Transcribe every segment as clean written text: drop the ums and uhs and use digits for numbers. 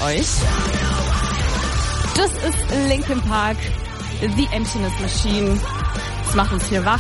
euch. Das ist Linkin Park, The Emptiness Machine. Das macht uns hier wach.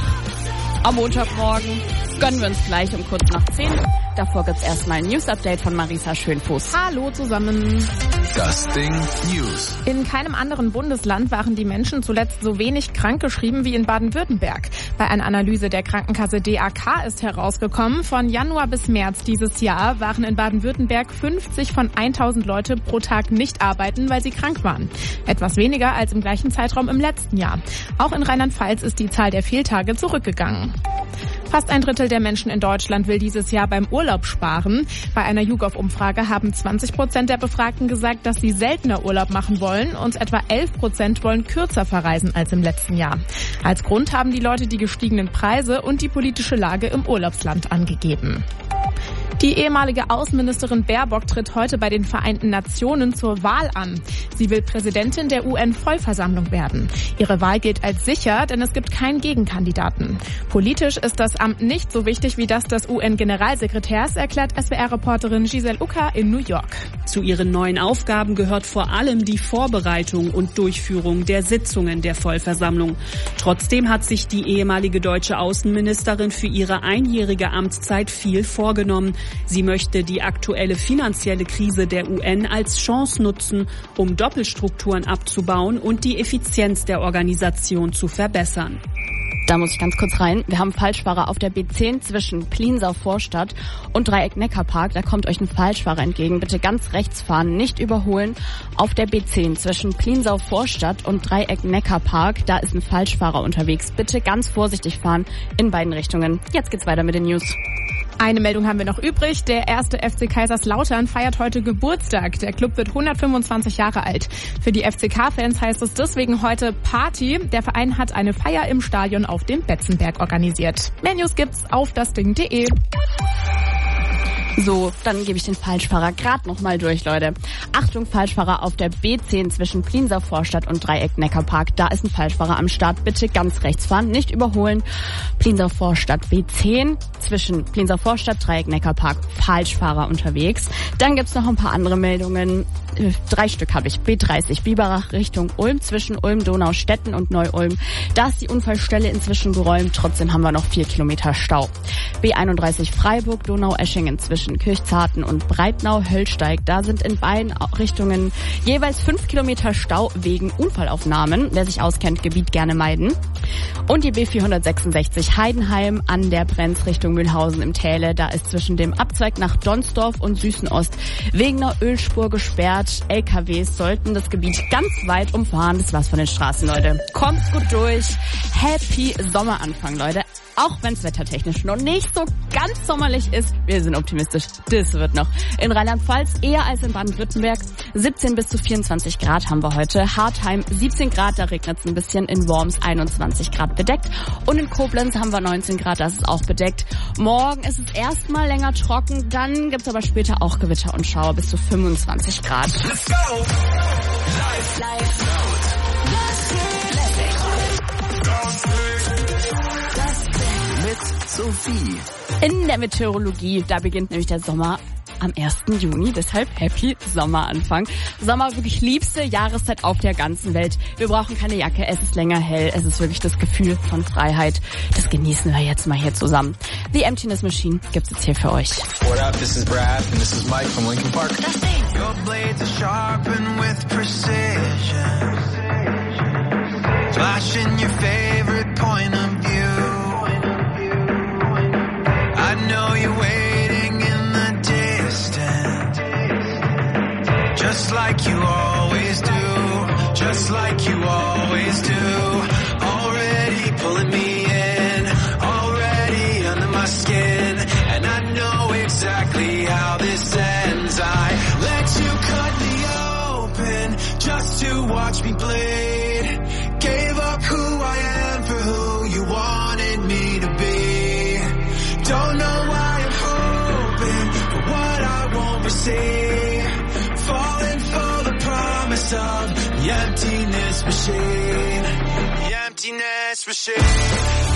Am Montagmorgen gönnen wir uns gleich um kurz nach 10. Davor gibt's erstmal ein News-Update von Marisa Schönfuß. Hallo zusammen. Das Ding News. In keinem anderen Bundesland waren die Menschen zuletzt so wenig krankgeschrieben wie in Baden-Württemberg. Bei einer Analyse der Krankenkasse DAK ist herausgekommen, von Januar bis März dieses Jahr waren in Baden-Württemberg 50 von 1000 Leute pro Tag nicht arbeiten, weil sie krank waren. Etwas weniger als im gleichen Zeitraum im letzten Jahr. Auch in Rheinland-Pfalz ist die Zahl der Fehltage zurückgegangen. Fast ein Drittel der Menschen in Deutschland will dieses Jahr beim Urlaub sparen. Bei einer YouGov-Umfrage haben 20% der Befragten gesagt, dass sie seltener Urlaub machen wollen und etwa 11% wollen kürzer verreisen als im letzten Jahr. Als Grund haben die Leute die gestiegenen Preise und die politische Lage im Urlaubsland angegeben. Die ehemalige Außenministerin Baerbock tritt heute bei den Vereinten Nationen zur Wahl an. Sie will Präsidentin der UN-Vollversammlung werden. Ihre Wahl gilt als sicher, denn es gibt keinen Gegenkandidaten. Politisch ist das Amt nicht so wichtig wie das des UN-Generalsekretärs, erklärt SWR-Reporterin Giselle Ucker in New York. Zu ihren neuen Aufgaben gehört vor allem die Vorbereitung und Durchführung der Sitzungen der Vollversammlung. Trotzdem hat sich die ehemalige deutsche Außenministerin für ihre einjährige Amtszeit viel vorgenommen. Sie möchte die aktuelle finanzielle Krise der UN als Chance nutzen, um Doppelstrukturen abzubauen und die Effizienz der Organisation zu verbessern. Da muss ich ganz kurz rein. Wir haben Falschfahrer auf der B10 zwischen Pliensau-Vorstadt und Dreieck-Neckarpark. Da kommt euch ein Falschfahrer entgegen. Bitte ganz rechts fahren, nicht überholen. Auf der B10 zwischen Pliensau-Vorstadt und Dreieck-Neckarpark, da ist ein Falschfahrer unterwegs. Bitte ganz vorsichtig fahren in beiden Richtungen. Jetzt geht's weiter mit den News. Eine Meldung haben wir noch übrig. Der erste FC Kaiserslautern feiert heute Geburtstag. Der Club wird 125 Jahre alt. Für die FCK-Fans heißt es deswegen heute Party. Der Verein hat eine Feier im Stadion auf dem Betzenberg organisiert. Mehr News gibt's auf dasding.de. So, dann gebe ich den Falschfahrer gerade nochmal durch, Leute. Achtung, Falschfahrer auf der B10 zwischen Pliensau-Vorstadt und Dreieck-Neckarpark. Da ist ein Falschfahrer am Start. Bitte ganz rechts fahren, nicht überholen. Pliensau-Vorstadt B10 zwischen Pliensau-Vorstadt, Dreieck-Neckarpark. Falschfahrer unterwegs. Dann gibt's noch ein paar andere Meldungen. 3 Stück habe ich. B30 Biberach Richtung Ulm zwischen Ulm-Donaustetten und Neu-Ulm. Da ist die Unfallstelle inzwischen geräumt. Trotzdem haben wir noch 4 Kilometer Stau. B31 Freiburg, Donaueschingen zwischen Kirchzarten und Breitnau-Höllsteig. Da sind in beiden Richtungen jeweils 5 Kilometer Stau wegen Unfallaufnahmen. Wer sich auskennt, Gebiet gerne meiden. Und die B466 Heidenheim an der Brenz Richtung Mühlhausen im Täle. Da ist zwischen dem Abzweig nach Donsdorf und Süßenost wegen einer Ölspur gesperrt. LKWs sollten das Gebiet ganz weit umfahren. Das war's von den Straßen, Leute. Kommt gut durch. Happy Sommeranfang, Leute. Auch wenn es wettertechnisch noch nicht so ganz sommerlich ist, wir sind optimistisch. Das wird noch. In Rheinland-Pfalz eher als in Baden-Württemberg. 17 bis zu 24 Grad haben wir heute. Hartheim 17 Grad, da regnet es ein bisschen. In Worms 21 Grad bedeckt. Und in Koblenz haben wir 19 Grad, das ist auch bedeckt. Morgen ist es erstmal länger trocken, dann gibt's aber später auch Gewitter und Schauer bis zu 25 Grad. Let's go! Live. Mit Sophie. In der Meteorologie, da beginnt nämlich der Sommer am 1. Juni, deshalb Happy Sommeranfang. Sommer wirklich liebste Jahreszeit auf der ganzen Welt. Wir brauchen keine Jacke, es ist länger hell, es ist wirklich das Gefühl von Freiheit. Das genießen wir jetzt mal hier zusammen. The Emptiness Machine gibt's jetzt hier für euch. What up, this is Brad and this is Mike from Linkin Park. Your blades are sharpened with precision. Flashing your favorite point of view. I know you're waiting in the distance. Just like you always do. Just like you always do. Already pulling me in. Already under my skin. And I know exactly how this ends. I let you cut me open just to watch me bleed. Gave up who I am for who you wanted me to be. Don't know why I'm hoping for what I won't receive. Falling for the promise of the emptiness machine. The emptiness machine.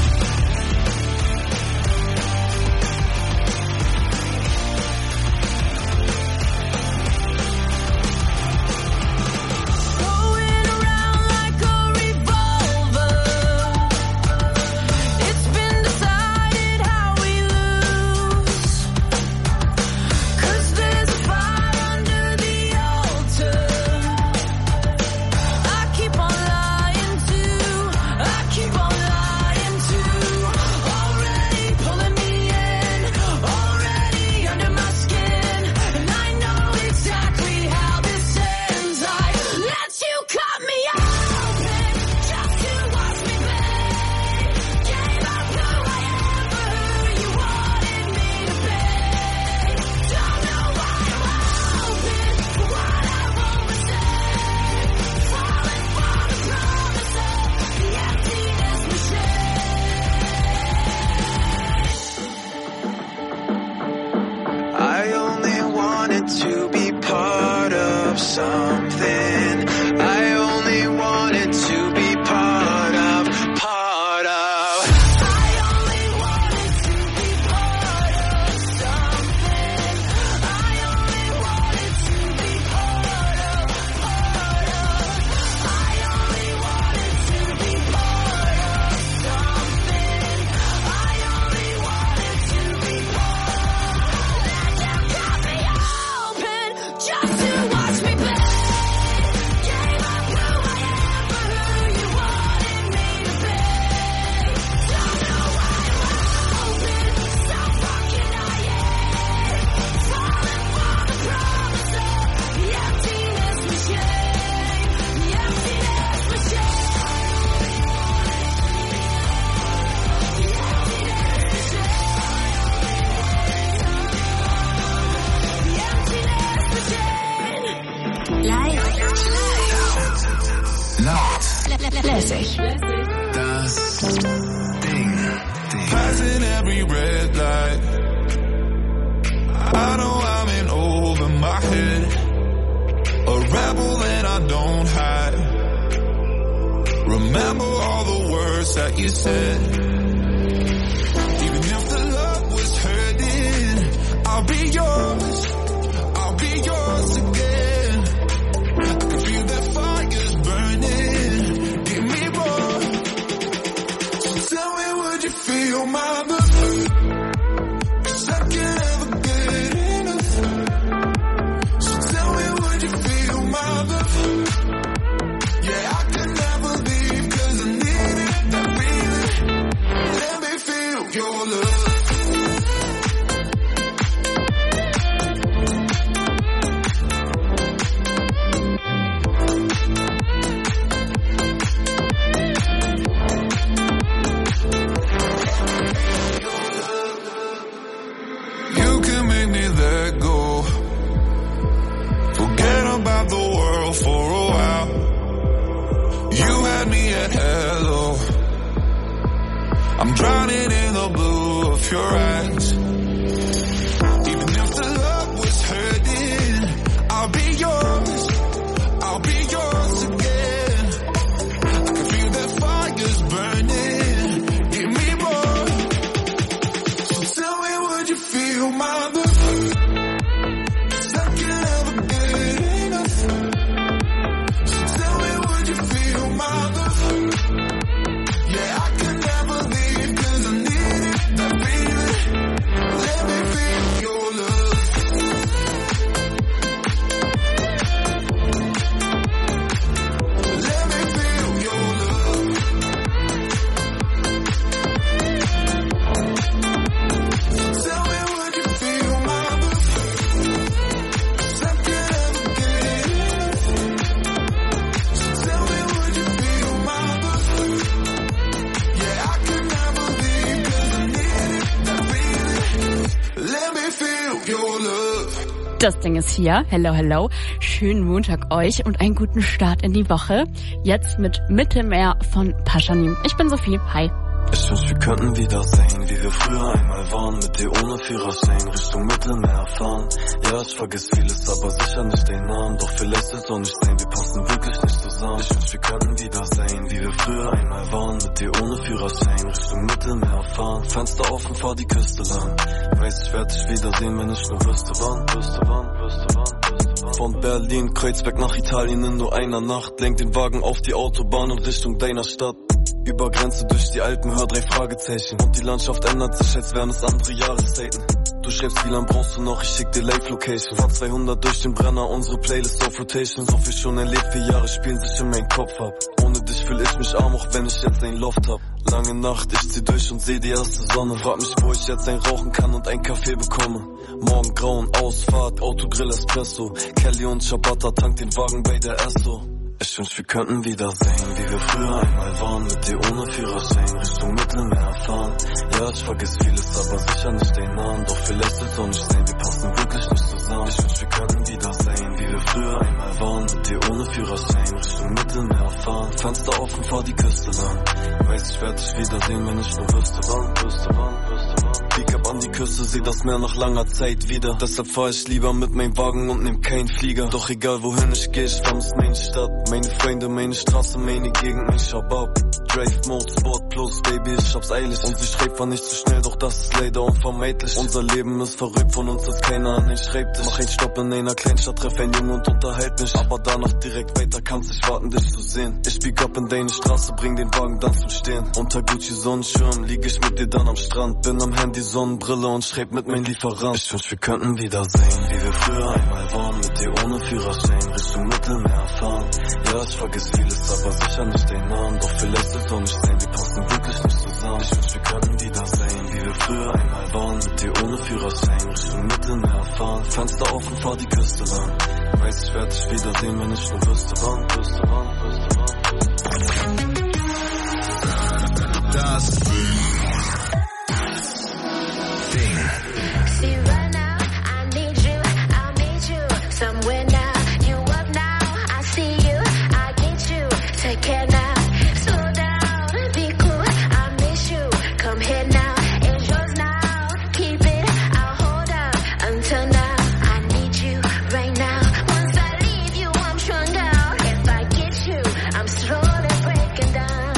something I only wanted to be part of, part of. I only wanted to be part of something. I only wanted to be part of, part of. I only wanted to be part of something. I only wanted to be part of. Let them cut me open just to watch me play. Gave up who I am for who you wanted me to be. Don't know why I'm open, so fucking I am. Falling for the promise of the emptiness machine. The emptiness machine. Laut. Lässig. Das Ding. Passing every red light. I know I'm in over my head. A rebel and I don't hide. Remember all the words that you said. Even if the love was hurting, I'll be yours. I'll be yours again. I can feel that fire's burning. Give me more. So tell me, would you feel my love? 'Cause I can't ever get enough. So tell me, would you feel my love? Yeah, I can never leave 'cause I need it, that feeling. Let me feel your love. You can make me let go. Forget about the world for a while. You had me at hello. I'm drowning in the blue of your eyes. Even if the love was hurting, I'll be yours. I'll be yours again. I can feel that fire's burning. Give me more. So tell me, would you feel my love? 'Cause I can't ever get enough. So tell me, would you feel my love? Yeah, I can never leave 'cause I need it, that feeling. Let me feel your love. Let me feel your love. Tell me, would you feel my love? 'Cause I can't ever get enough. So tell me, would you feel my love? Yeah, I can never leave 'cause I need it, that feeling. Let me feel your love. Das Ding ist hier. Hello, hello. Schönen Montag euch und einen guten Start in die Woche. Jetzt mit Mittelmeer von Pashanim. Ich bin Sophie. Hi. Ich wünsch, wir könnten wieder sehen, wie wir früher einmal waren. Mit dir ohne Führerschein Richtung Mittelmeer fahren. Ja, ich vergiss vieles, aber sicher nicht den Namen. Doch vielleicht ist auch nicht sein, wir passen wirklich nicht zusammen. Ich wünsch, wir könnten wieder sehen, wie wir früher einmal waren. Mit dir ohne Führerschein Richtung Mittelmeer fahren. Fenster offen, fahr die Küste lang. Weiß, ich werd dich wiedersehen, wenn ich nur wüsste wann. Von Berlin, Kreuzberg nach Italien in nur einer Nacht. Lenk den Wagen auf die Autobahn und Richtung deiner Stadt. Über Grenze durch die Alpen, hör 3 Fragezeichen. Und die Landschaft ändert sich, als wären es andere Jahreszeiten. Du schreibst, wie lang brauchst du noch? Ich schick dir Live-Location. Fahr 200 durch den Brenner, unsere Playlist auf Rotation. So viel schon erlebt, 4 Jahre spielen sich in meinen Kopf ab. Ohne dich fühl ich mich arm, auch wenn ich jetzt ein Loft hab. Lange Nacht, ich zieh durch und seh die erste Sonne. Frag mich, wo ich jetzt ein Rauchen kann und ein Kaffee bekomme. Morgen grauen, Ausfahrt, Autogrill, Espresso. Kelly und Ciabatta, tank den Wagen bei der Esso. Ich wünsch, wir könnten wieder sehen, wie wir früher einmal waren. Mit dir ohne Führerschein Richtung Mittelmeer fahren. Ja, ich vergiss vieles, aber sicher nicht den Namen. Doch vielleicht ist auch nicht sein, wir passen wirklich nicht zusammen. Ich wünsch, wir könnten wieder sehen, wie wir früher einmal waren. Mit dir ohne Führerschein Richtung Mittelmeer fahren. Fenster offen, fahr die Küste lang. Weiß, ich werd dich wiedersehen, wenn ich nur wüsste wann. bieg ab an die Küste, seh das Meer nach langer Zeit wieder. Deshalb fahr ich lieber mit meinem Wagen und nehm keinen Flieger. Doch egal wohin ich geh, ich vermiss meine Stadt. Meine Freunde, meine Straße, meine Gegend, ich hab ab. Drive Mode, Sport Plus, Baby, ich hab's eilig. Und sie schreibt zwar nicht zu schnell, doch das ist leider unvermeidlich. Unser Leben ist verrückt, von uns ist keiner an den Schreibtisch. Mach einen Stopp in einer Kleinstadt, treff einen Jungen und unterhalt mich. Aber danach direkt weiter, kannst nicht warten, dich zu sehen. Ich bieg ab in deine Straße, bring den Wagen dann zum Stehen. Unter Gucci Sonnenschirm, lieg ich mit dir dann am Strand. Bin am Handy, Sonnenbrille und schreib mit meinem Lieferant. Ich wünsch, wir könnten wiedersehen, wie wir früher einmal waren. Mit dir ohne Führerschein, Richtung Mittelmeer fahren. Ja, ich vergiss vieles, aber sicher nicht den Namen. Doch vielleicht ist auch nicht sein, wir passen wirklich nicht zusammen. Ich wünsch, wir könnten wiedersehen, wie wir früher einmal waren. Mit dir ohne Führerschein, Richtung Mittelmeer fahren. Fenster auf und fahr die Küste lang. Weiß, ich werd dich wiedersehen, wenn ich nur wüsste wann. Das Ding. See right now, I need you, I'll meet you somewhere now. You up now, I see you, I get you. Take care now, slow down, be cool, I miss you. Come here now, it's yours now. Keep it, I'll hold out until now. I need you right now. Once I leave you, I'm strung out. If I get you, I'm slowly breaking down.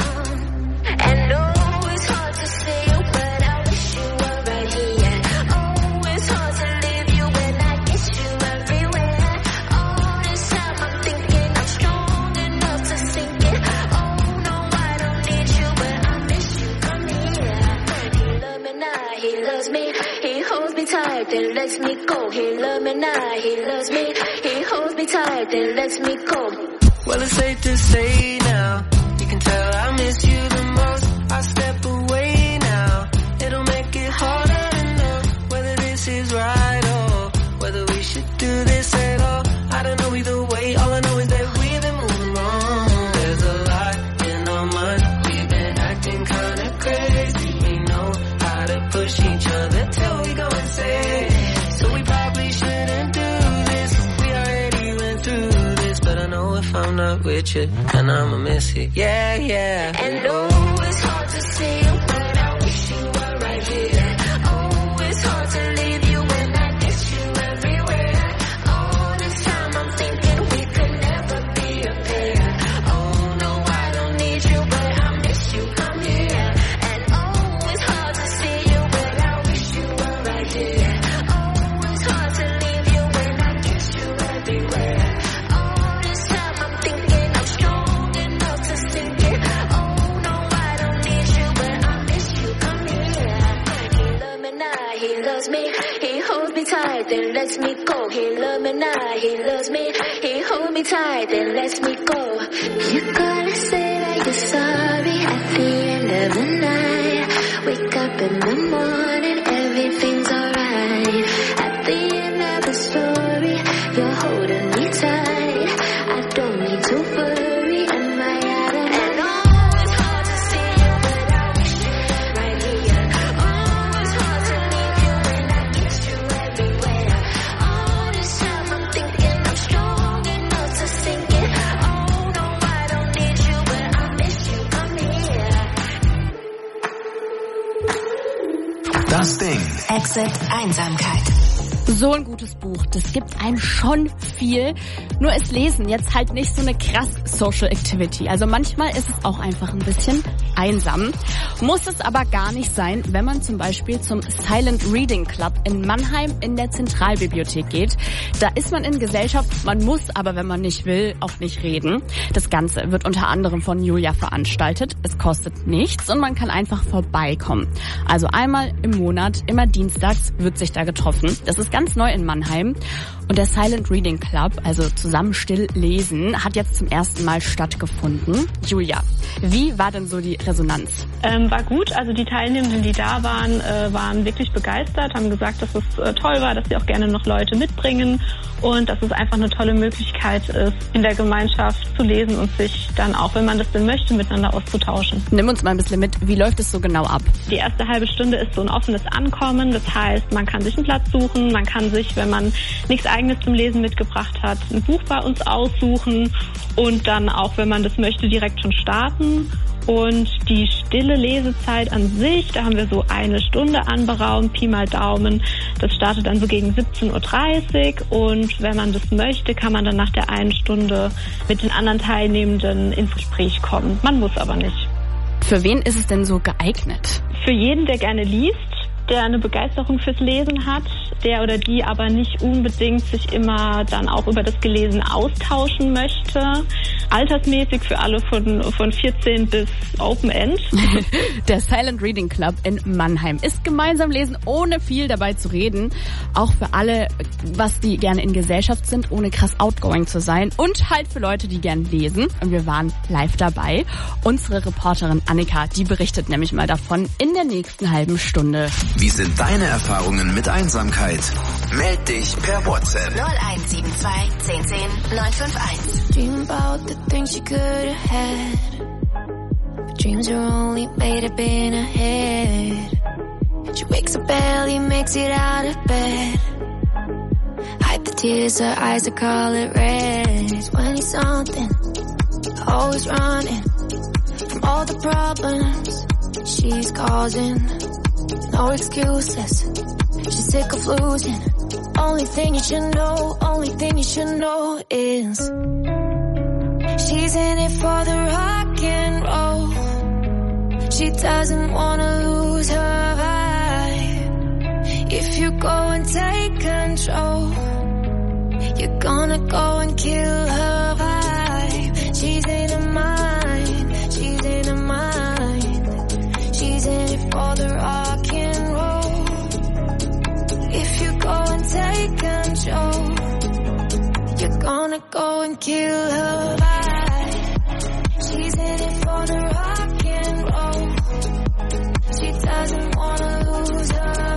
And no, it's hard to see you, but I wish you were right here. Oh, it's hard to leave you when I get you everywhere. All this time I'm thinking I'm strong enough to sink it. Oh no, I don't need you, but I miss you. Come here. He loves me now, he loves me. He holds me tight, then lets me go. He loves me now, he loves me. He holds me tight, then lets me go. Well, it's safe to say now, you can tell I miss you the most. I step away now, it'll make it harder to know whether this is right or whether we should do this at all. I don't know either way, all I know is that we've been moving wrong. There's a lot in our mind, we've been acting kinda crazy. We know how to push each other till we go insane. So we probably shouldn't do this, we already went through this. But I know if I'm not with you, then I'ma miss it, yeah, yeah. And oh, it's hard to see you, but I wish you were right here. Oh, it's hard to leave you when I get you everywhere. All this time I'm thinking we could never be a pair. Oh no, I don't need you, but I miss you. Come here. And oh, it's hard to see you, but I wish you were right here. Oh, it's hard to leave you when I get you everywhere. All this time I'm thinking I'm strong enough to sink it. Oh no, I don't need you, but I miss you. Come here. He loves me now, he loves me. He holds me tight, then lets me go. He loves me now, he loves me. He holds me tight, then lets me go. You gotta say that you're sorry at the end of the night. Wake up in the morning, everything's alright. At the end of the story, you're holding me tight. I don't need to worry, am I out of and oh, it's hard to see you, but I wish you were right here. Oh, it's hard to leave you when I get you everywhere. All this time I'm thinking I'm strong enough to sink it. Oh no, I don't need you, but I miss you. Come here. Das Ding. Exit Einsamkeit. So ein gutes Buch, das gibt einem schon viel. Nur ist Lesen jetzt halt nicht so eine krass Social Activity. Also manchmal ist es auch einfach ein bisschen einsam. Muss es aber gar nicht sein, wenn man zum Beispiel zum Silent Reading Club in Mannheim in der Zentralbibliothek geht. Da ist man in Gesellschaft, man muss aber, wenn man nicht will, auch nicht reden. Das Ganze wird unter anderem von Julia veranstaltet. Es kostet nichts und man kann einfach vorbeikommen. Also einmal im Monat, immer dienstags, wird sich da getroffen. Das ist ganz neu in Mannheim. Und der Silent Reading Club, also zusammen still lesen, hat jetzt zum ersten Mal stattgefunden. Julia, wie war denn so die Resonanz? War gut, also die Teilnehmenden, die da waren, waren wirklich begeistert, haben gesagt, dass es toll war, dass sie auch gerne noch Leute mitbringen und dass es einfach eine tolle Möglichkeit ist, in der Gemeinschaft zu lesen und sich dann auch, wenn man das denn möchte, miteinander auszutauschen. Nimm uns mal ein bisschen mit, wie läuft es so genau ab? Die erste halbe Stunde ist so ein offenes Ankommen, das heißt, man kann sich einen Platz suchen, man kann sich, wenn man nichts Eigenes zum Lesen mitgebracht hat, ein Buch bei uns aussuchen und dann auch, wenn man das möchte, direkt schon starten. Und die stille Lesezeit an sich, da haben wir so 1 Stunde anberaumt, Pi mal Daumen. Das startet dann so gegen 17:30 Uhr und wenn man das möchte, kann man dann nach der 1 Stunde mit den anderen Teilnehmenden ins Gespräch kommen. Man muss aber nicht. Für wen ist es denn so geeignet? Für jeden, der gerne liest, der eine Begeisterung fürs Lesen hat, der oder die aber nicht unbedingt sich immer dann auch über das Gelesen austauschen möchte. Altersmäßig für alle von 14 bis Open End. Der Silent Reading Club in Mannheim ist gemeinsam lesen, ohne viel dabei zu reden. Auch für alle, was die gerne in Gesellschaft sind, ohne krass outgoing zu sein. Und halt für Leute, die gern lesen. Und wir waren live dabei. Unsere Reporterin Annika, die berichtet nämlich mal davon in der nächsten halben Stunde. Wie sind deine Erfahrungen mit Einsamkeit? Meld dich per WhatsApp. 0172 1010 951. Dream about the things you could have had. But dreams are only made up in her head. She wakes up early, makes it out of bed. Hide the tears, her eyes, they call it red. 20-something, always running from all the problems she's causing. No excuses, she's sick of losing. Only thing you should know is she's in it for the rock and roll. She doesn't wanna lose her vibe. If you go and take control, you're gonna go and kill her vibe. She's in her mind, she's in her mind. She's in it for the rock and roll. If you go and take control, you're gonna go and kill her vibe. She's in it for the rock and roll. She doesn't wanna lose her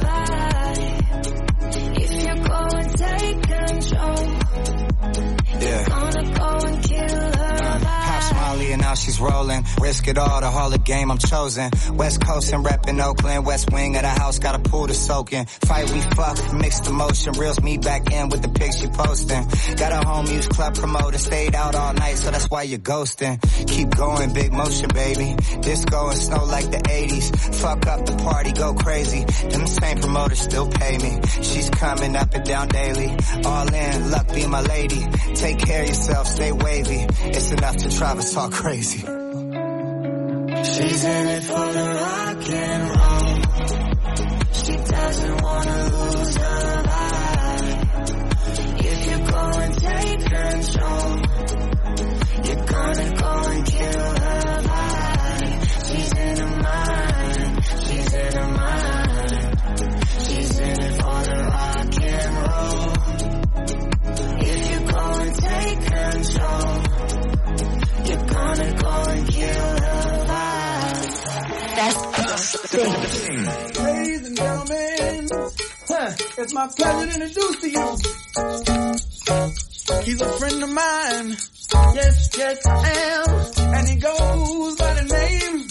vibe. If you go and take control, you're gonna go and kill her vibe. Molly and now she's rolling. Risk it all, the Hall of Game, I'm chosen. West Coast and reppin' Oakland. West wing of the house, got a pool to soak in. Fight, we fuck, mixed emotion. Reels me back in with the pics she posting. Got a home use club promoter. Stayed out all night, so that's why you're ghosting. Keep going, big motion, baby. Disco and snow like the 80s. Fuck up the party, go crazy. Them same promoters still pay me. She's coming up and down daily. All in, luck be my lady. Take care of yourself, stay wavy. It's enough to drive us all crazy. She's in it for the rock and roll. She doesn't wanna lose her vibe. If you go and take control, you're gonna go and kill her vibe. She's in her mind, she's in her mind. She's in it for the rock and roll. If you go and take control, you're gonna go and kill her vibe. That's the thing. Ladies and gentlemen, it's my pleasure to introduce to you. He's a friend of mine. Yes, yes, I am. And he goes by the name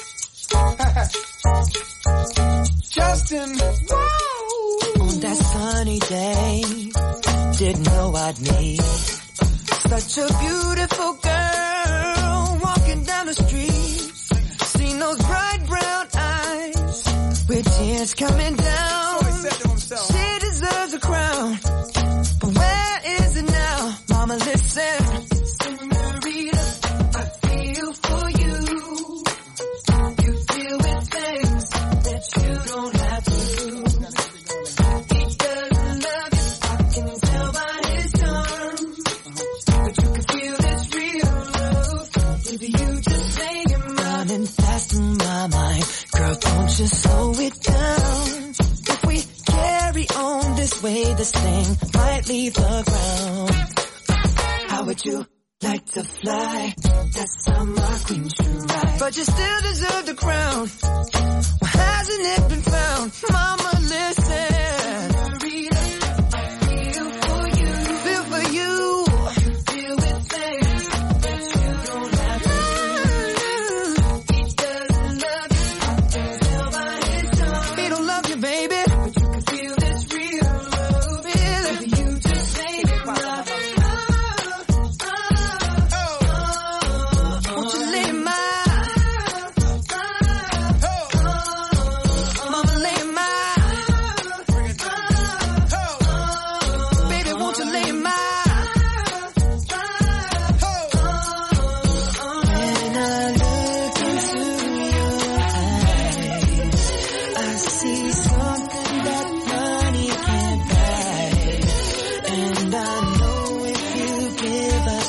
Justin. Whoa. On that sunny day, didn't know I'd meet such a beautiful girl walking down the street. Seen those bright brown eyes with tears coming down. So he said to himself, she deserves a crown, but where is it now? Mama, listen. Senorita, I feel for you. You deal with things that you don't have to. He doesn't love you, I can tell by his tongue. But you can feel this real love if you just say your mind. Running fast in my mind, girl, don't you slow it down. If we carry on this way, this thing might leave the ground. How would you like to fly? That's how my queen should ride. But you still deserve the crown. Well, hasn't it been found? Mama, listen.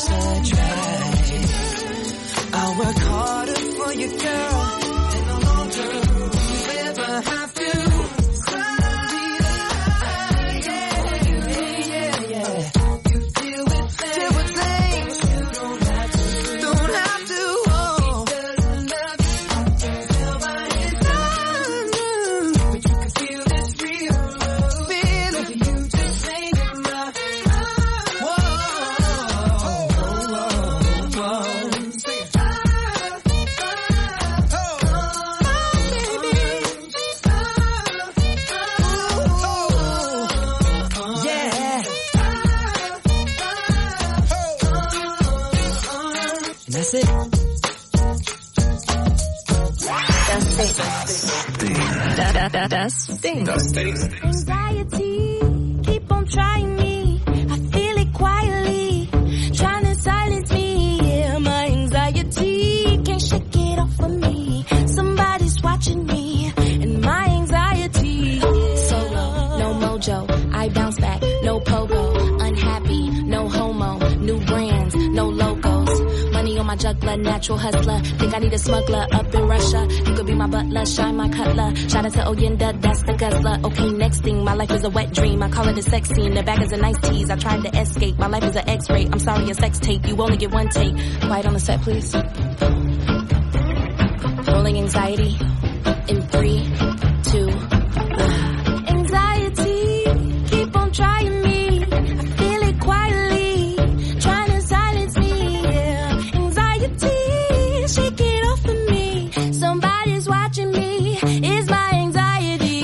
to try. I'll work harder for you, girl, and no longer will you ever have to. Anxiety, keep on trying me. I feel it quietly, trying to silence me. Yeah, my anxiety can't shake it off of me. Somebody's watching me, and my anxiety. Solo, no mojo, I bounce back, no pogo. Unhappy, no homo, new brands, no logos. Money on my juggler, natural hustler. Think I need a smuggler up in Russia. You could be my butler, shine my cutler. Shout out to Oyenda, that's the guzzler. Okay, next thing, my life is a wet dream. I call it a sex scene, the bag is a nice tease. I tried to escape, my life is an X-ray. I'm sorry, a sex tape, you only get one take. Quiet on the set, please. Rolling anxiety in 3, 2, 1. Anxiety, keep on trying me. I feel it quietly, trying to silence me. Yeah, anxiety, shake it off of me. Somebody's watching me. It's my anxiety.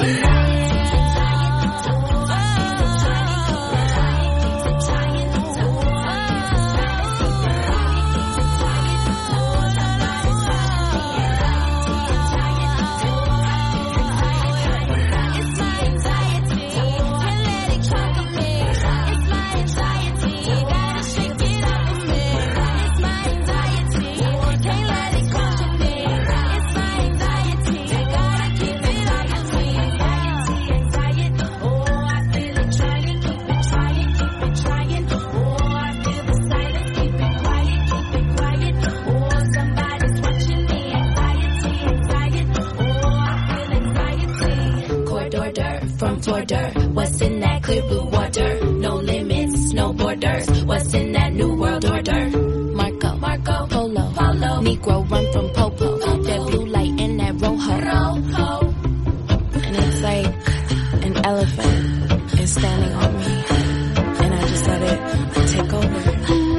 What's in that clear blue water? No limits, no borders. What's in that new world order? Marco, Polo, Negro run from Popo. That blue light and that rojo. And it's like an elephant is standing on me, and I just let it take over.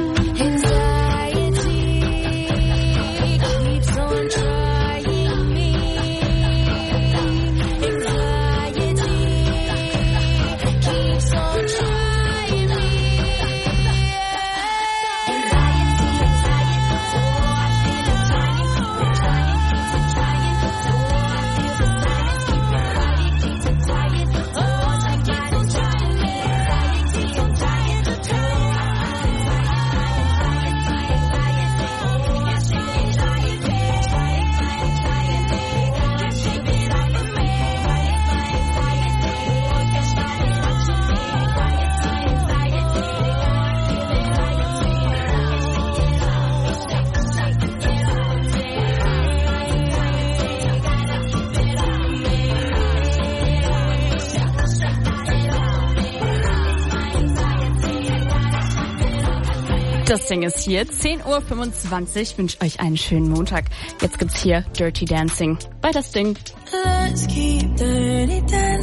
Das Ding ist hier, 10:25 Uhr. Ich wünsche euch einen schönen Montag. Jetzt gibt's hier Dirty Dancing bei das Ding. Let's keep dirty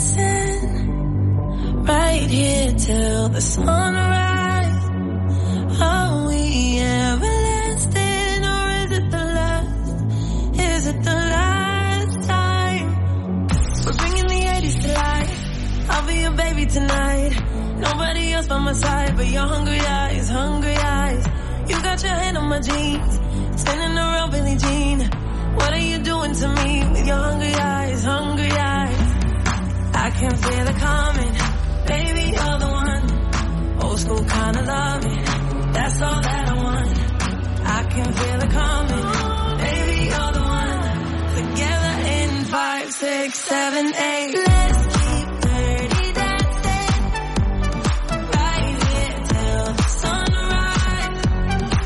dancing right here till the sunrise. Are we everlasting or is it the last? Is it the last time? We're bringing the 80s to life. I'll be your baby tonight. Nobody else by my side but your hungry eyes, hungry eyes. You got your hand on my jeans, spinning around Billie Jean. What are you doing to me with your hungry eyes, hungry eyes? I can feel it coming, baby, you're the one. Old school kind of loving, that's all that I want. I can feel it coming, baby, you're the one. Together in 5, 6, 7, 8. Let's keep dirty dancing right here till the sunrise.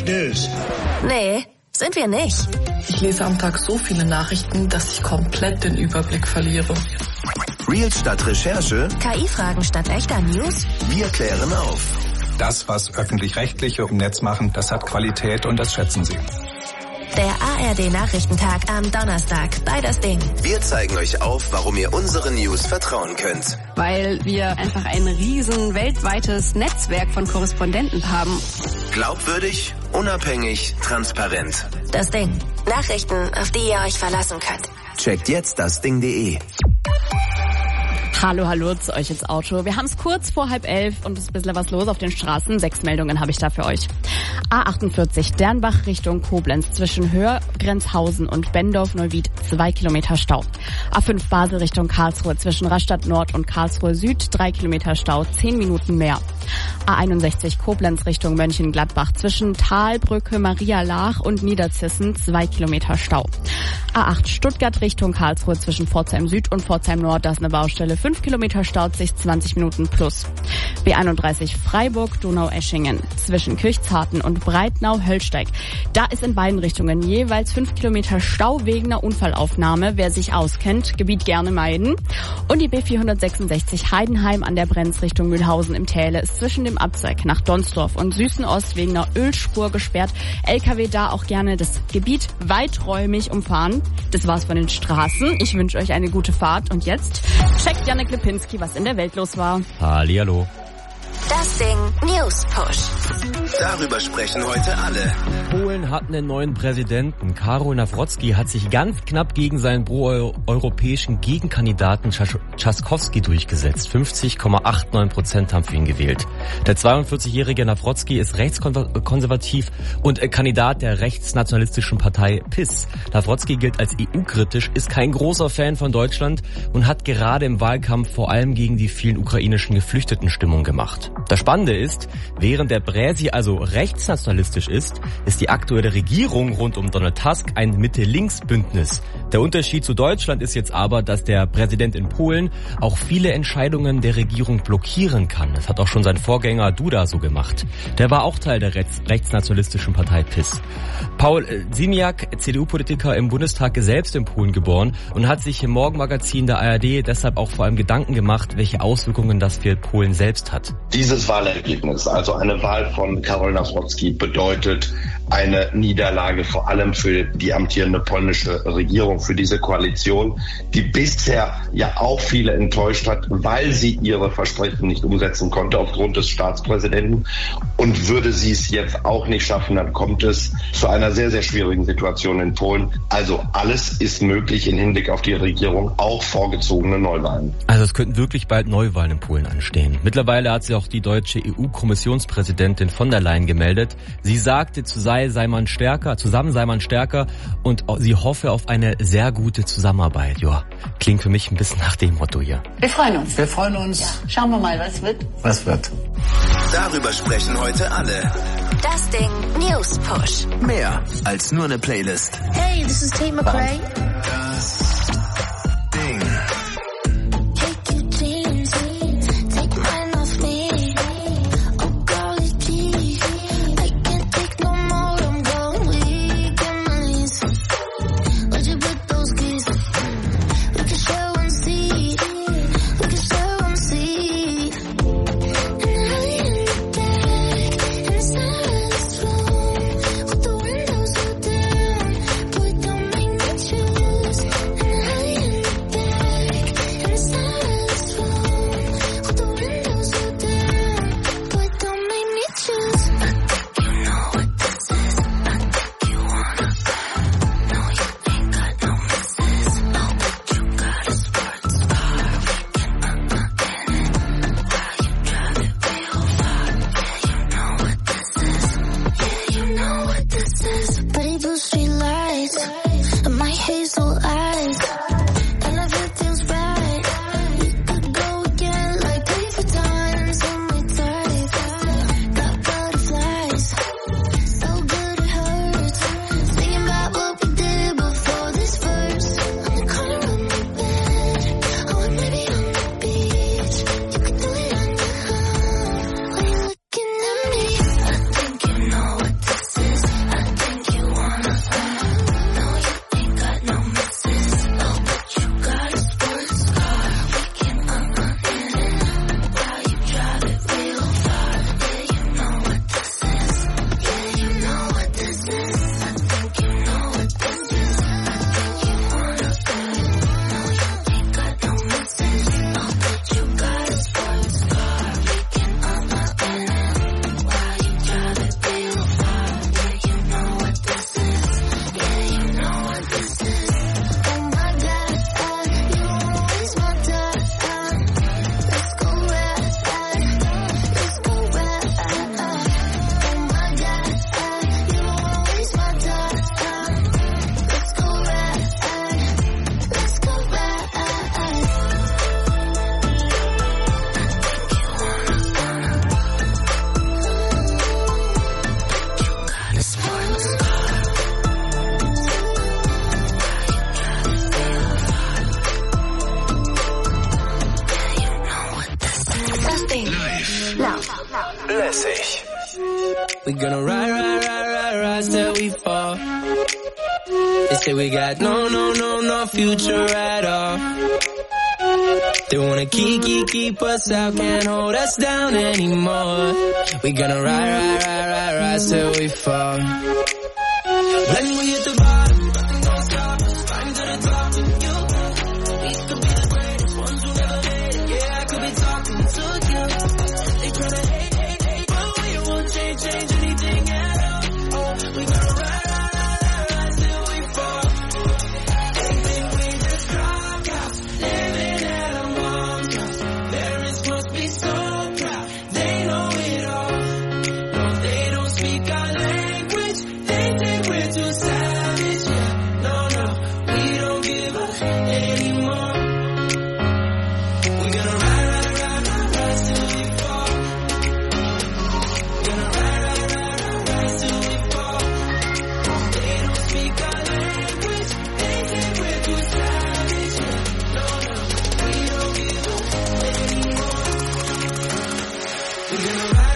News. Nee, sind wir nicht. Ich lese am Tag so viele Nachrichten, dass ich komplett den Überblick verliere. Real statt Recherche. KI-Fragen statt echter News. Wir klären auf. Das, was Öffentlich-Rechtliche im Netz machen, das hat Qualität und das schätzen sie. Der ARD-Nachrichtentag am Donnerstag bei Das Ding. Wir zeigen euch auf, warum ihr unsere News vertrauen könnt. Weil wir einfach ein riesen weltweites Netzwerk von Korrespondenten haben. Glaubwürdig, unabhängig, transparent. Das Ding. Nachrichten, auf die ihr euch verlassen könnt. Checkt jetzt dasding.de. Hallo zu euch ins Auto. Wir haben es kurz vor 10:30 und es ist ein bisschen was los auf den Straßen. 6 Meldungen habe ich da für euch. A48 Dernbach Richtung Koblenz zwischen Höhr-Grenzhausen und Bendorf-Neuwied 2 Kilometer Stau. A5 Basel Richtung Karlsruhe zwischen Rastatt Nord und Karlsruhe Süd 3 Kilometer Stau, 10 Minuten mehr. A61 Koblenz Richtung Mönchengladbach zwischen Talbrücke, Maria-Laach und Niederzissen 2 Kilometer Stau. A8 Stuttgart Richtung Karlsruhe zwischen Pforzheim Süd und Pforzheim Nord, da ist eine Baustelle, 5 Kilometer staut sich 20 Minuten plus. B31 Freiburg Donaueschingen zwischen Kirchzarten und Breitnau-Höllsteig. Da ist in beiden Richtungen jeweils 5 Kilometer Stau wegen einer Unfallaufnahme. Wer sich auskennt, Gebiet gerne meiden. Und die B466 Heidenheim an der Brenz Richtung Mühlhausen im Täle ist zwischen dem Abzweig nach Donsdorf und Süßenost wegen einer Ölspur gesperrt. LKW da auch gerne das Gebiet weiträumig umfahren. Das war's von den Straßen. Ich wünsche euch eine gute Fahrt und jetzt checkt Janek Lipinski, was in der Welt los war. Hallihallo. Das Ding News Push. Darüber sprechen heute alle. Polen hat einen neuen Präsidenten. Karol Nawrocki hat sich ganz knapp gegen seinen pro-europäischen Gegenkandidaten Trzaskowski durchgesetzt. 50,89% haben für ihn gewählt. Der 42-jährige Nawrocki ist rechtskonservativ und Kandidat der rechtsnationalistischen Partei PiS. Nawrocki gilt als EU-kritisch, ist kein großer Fan von Deutschland und hat gerade im Wahlkampf vor allem gegen die vielen ukrainischen Geflüchteten Stimmung gemacht. Das Spannende ist, während der Bräsi also rechtsnationalistisch ist die aktuelle Regierung rund um Donald Tusk ein Mitte-Links-Bündnis. Der Unterschied zu Deutschland ist jetzt aber, dass der Präsident in Polen auch viele Entscheidungen der Regierung blockieren kann. Das hat auch schon sein Vorgänger Duda so gemacht. Der war auch Teil der rechtsnationalistischen Partei PiS. Paul Ziemiak, CDU-Politiker im Bundestag, ist selbst in Polen geboren und hat sich im Morgenmagazin der ARD deshalb auch vor allem Gedanken gemacht, welche Auswirkungen das für Polen selbst hat. Dieses Wahlergebnis, also eine Wahl von Karol Nawrocki, bedeutet eine Niederlage vor allem für die amtierende polnische Regierung, für diese Koalition, die bisher ja auch viele enttäuscht hat, weil sie ihre Versprechen nicht umsetzen konnte aufgrund des Staatspräsidenten. Und würde sie es jetzt auch nicht schaffen, dann kommt es zu einer sehr, sehr schwierigen Situation in Polen. Also alles ist möglich im Hinblick auf die Regierung, auch vorgezogene Neuwahlen. Also es könnten wirklich bald Neuwahlen in Polen anstehen. Mittlerweile hat sich auch die deutsche EU-Kommissionspräsidentin von der Leyen gemeldet. Sie sagte, zusammen sei man stärker und sie hoffe auf eine sehr gute Zusammenarbeit. Ja, klingt für mich ein bisschen nach dem Motto hier. Wir freuen uns. Ja. Schauen wir mal, was wird. Was wird? Darüber sprechen heute alle. Das Ding News Push. Mehr als nur eine Playlist. Hey, this is Tate McRae. Das Ding. We gonna ride till we fall. They say we got no future at all. They wanna keep us out, can't hold us down anymore. We gonna ride till we fall. When we hit the bottom, nothing gon' stop us. Climb to the top with you. We could be the greatest ones who never made it. Yeah, I could be talking to you. They tryna hate, but we won't change anything at all. Oh, we gonna ride till we fall. They think we just dropped out, living at our mom's house. Parents must be so proud, they know it all. No, they don't speak our language. They think we're too savage. Yeah, no, we don't give up anymore. We gonna ride till we fall. Gonna ride till we fall. They don't speak our language. They think we're too savage. Yeah, no, we don't give up anymore. We gonna ride.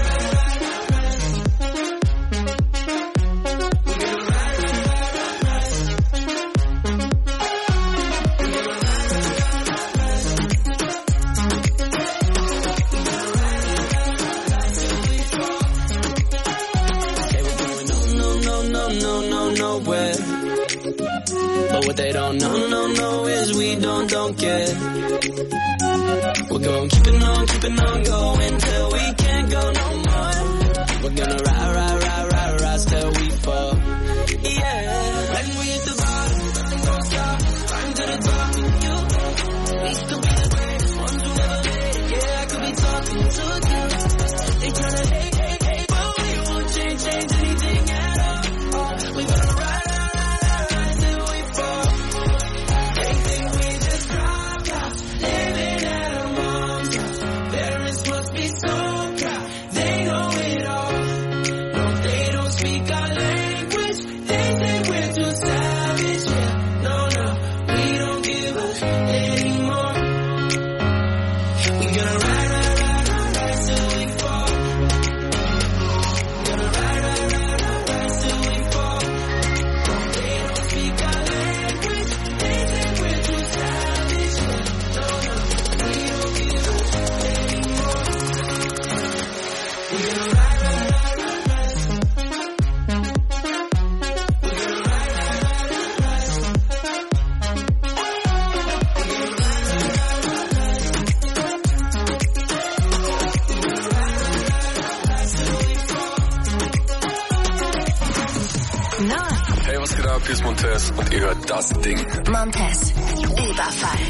Nowhere. But what they don't know is we don't care. We're gonna keep it on going till we can't go no more. We're gonna rise till we fall. Yeah. When we hit the bottom, nothing gon' stop us. Climb to the top with you. We could be the greatest ones who never made it. Yeah, I could be talking to you. They tryna hate, but we won't change anything at all. We gonna ride till we fall. They think we just dropped out, living at our mom's house. Parents must be so proud, they know it all. No, they don't speak our language. They think we're too savage. Yeah, no, we don't give up anymore. We gonna ride till we fall. Gonna ride till we fall. Hey, was geht ab? Hier ist Montez und ihr hört das Ding. Montez, Überfall.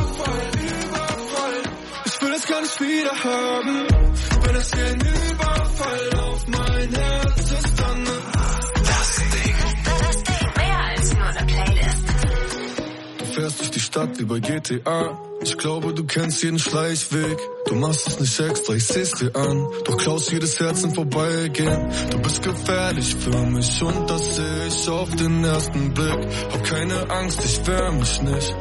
Ich will es gar nicht wieder haben, wenn es hier ein Überfall auf mein Herz ist, dann Das Ding, mehr als nur eine Playlist. Du fährst durch die Stadt wie bei GTA. Ich glaube, du kennst jeden Schleichweg. Du machst es nicht extra, ich seh's dir an. Doch klaust jedes Herz im Vorbeigehen. Du bist gefährlich für mich und das seh ich auf den ersten Blick. Hab keine Angst, ich wehr mich nicht.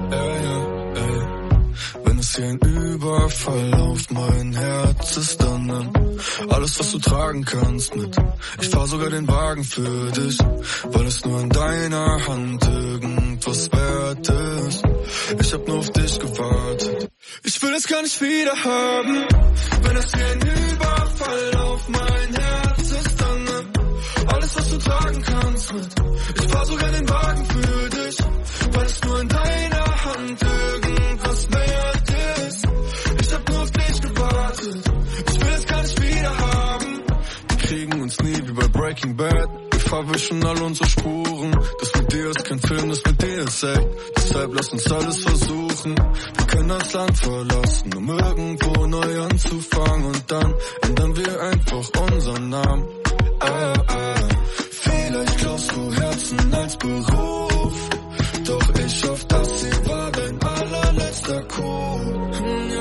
Wenn es hier ein Überfall auf mein Herz ist, dann nimm alles, was du tragen kannst mit. Ich fahr sogar den Wagen für dich, weil es nur in deiner Hand irgendwas wert ist. Ich hab nur auf dich gewartet. Ich will es gar nicht wieder haben, wenn es hier ein Überfall auf mein Herz ist, dann nimm alles, was du tragen kannst mit. Ich fahr sogar den Wagen für dich, weil es nur in deiner Hand irgendwas wert ist. Ich hab nur auf dich gewartet. Ich will es gar nicht wieder haben. Wir kriegen uns nie wie bei Breaking Bad. Wir verwischen all unsere Spuren. Das mit dir ist kein Film, das mit dir ist echt. Deshalb lass uns alles versuchen. Wir können das Land verlassen, um irgendwo neu anzufangen. Und dann ändern wir einfach unseren Namen. Vielleicht glaubst du Herzen als Beruf. Doch ich hoffe, das hier war dein allerletzter Coup.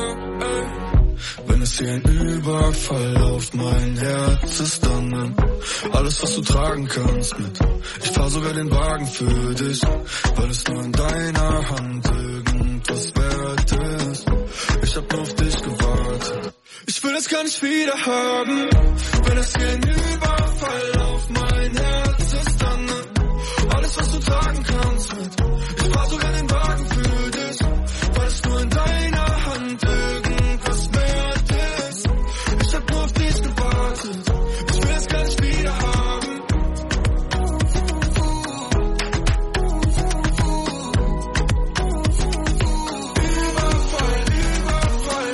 Wenn es hier ein Überfall auf mein Herz ist, dann nimm alles, was du tragen kannst mit. Ich fahr sogar den Wagen für dich, weil es nur in deiner Hand irgendwas wert ist. Ich hab nur auf dich gewartet. Ich will das gar nicht wieder haben. Wenn es wie ein Überfall auf mein Herz ist, dann alles, was du tragen kannst mit. Ich fahr sogar den Wagen für dich, weil es nur in deiner Hand irgendwas wert ist. Ich hab nur auf dich gewartet. Ich will das gar nicht wieder haben. Überfall, Überfall.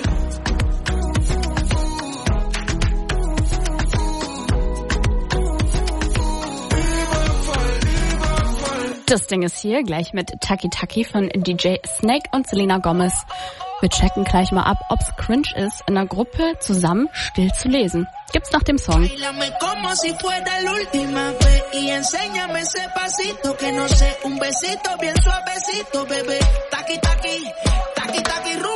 Das Ding ist hier gleich mit Taki Taki von DJ Snake und Selena Gomez. Wir checken gleich mal ab, ob's cringe ist, in einer Gruppe zusammen still zu lesen. Gibt's nach dem Song. Bailame como si fuera la última vez y enséñame ese pasito que no sé, un besito bien suavecito, bebé. Taki taki, taki taki rumba.